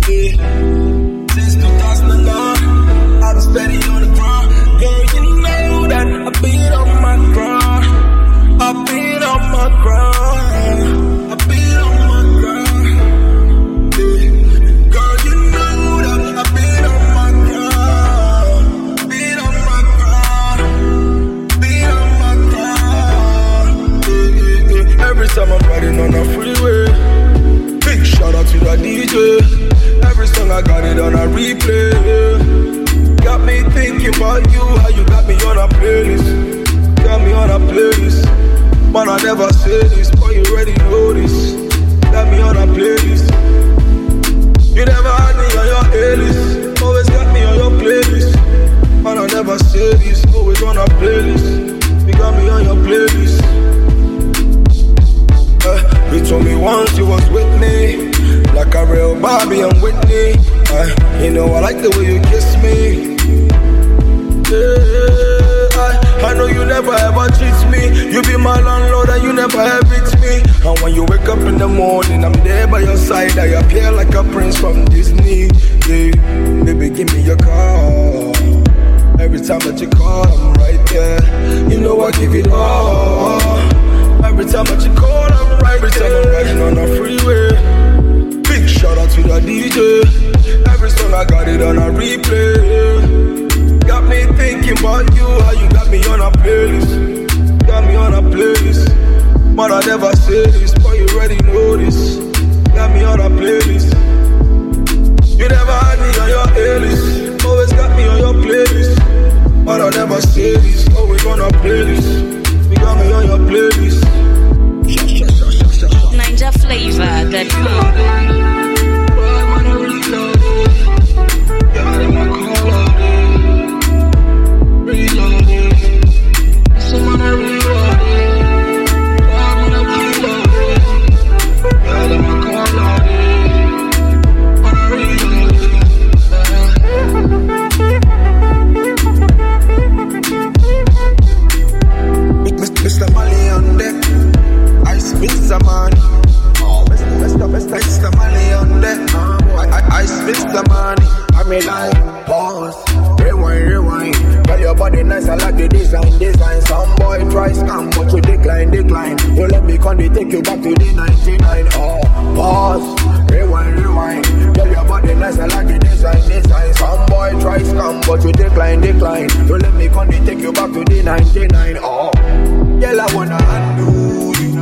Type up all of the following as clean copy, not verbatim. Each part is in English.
Since 2009, I've been steady on the grind. Girl, you know that I've been on my grind. I've been on my grind. I've been on my grind. Girl, you know that I've been on my grind. Been on my grind. Been on my grind. Every time I'm riding on the freeway, big shout out to the DJ. Every song I got it on a replay. Got me thinking about you, how you got me on a playlist. Got me on a playlist. Man, I never say this, but you already know this. Got me on a playlist. You never had me on your A-list. Always got me on your playlist. Man, I never say this, always on a playlist. You got me on your playlist. You told me once you was with me, like a real Bobby and Whitney. You know I like the way you kiss me. I know you never ever cheat me. You be my landlord and you never ever beat me. And when you wake up in the morning, I'm there by your side. I appear like a prince from Disney. Yeah. Baby, give me your call. Every time that you call, I'm right there. You know I give it all. Every time that you call, I'm right there. Every time I'm riding on the freeway, big shout out to the DJ. Every song I got it on a replay. Got me thinking about you, how you got me on a playlist. Got me on a playlist. But I never say this, but you already know this. Got me on a playlist. You never had me on your A-list. Always got me on your playlist. But I never say this, always on a playlist. You got me on your playlist. NinjaFlavor.com. Mr. Mali on deck, I spit some money. Mr. Mali on deck, I spit some money. I mean like, pause, rewind. Girl, your body nice, I like the design. Some boy try scam, but you decline. You let me come, they take you back to the 99. Oh, pause, rewind. Girl, your body nice, I like the design. Some boy try scam, but you decline. You let me come, they take you back to the 99. Oh, girl, I wanna undo you.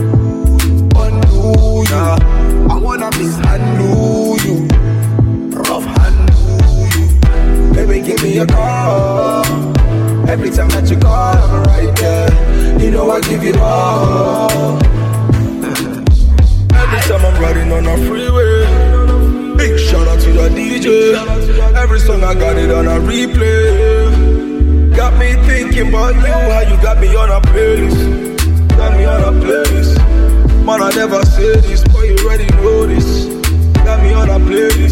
I wanna mishandle you. Rough handle you. Baby, give me a call. Every time that you call, I'm right there. You know I give it all. Every time I'm riding on a freeway, big shout out to the DJ. Every song I got it on a replay. Got me thinking about you, how you got me on a playlist. Got me on a playlist. Man, I never say this, but you already know this. Got me on a playlist.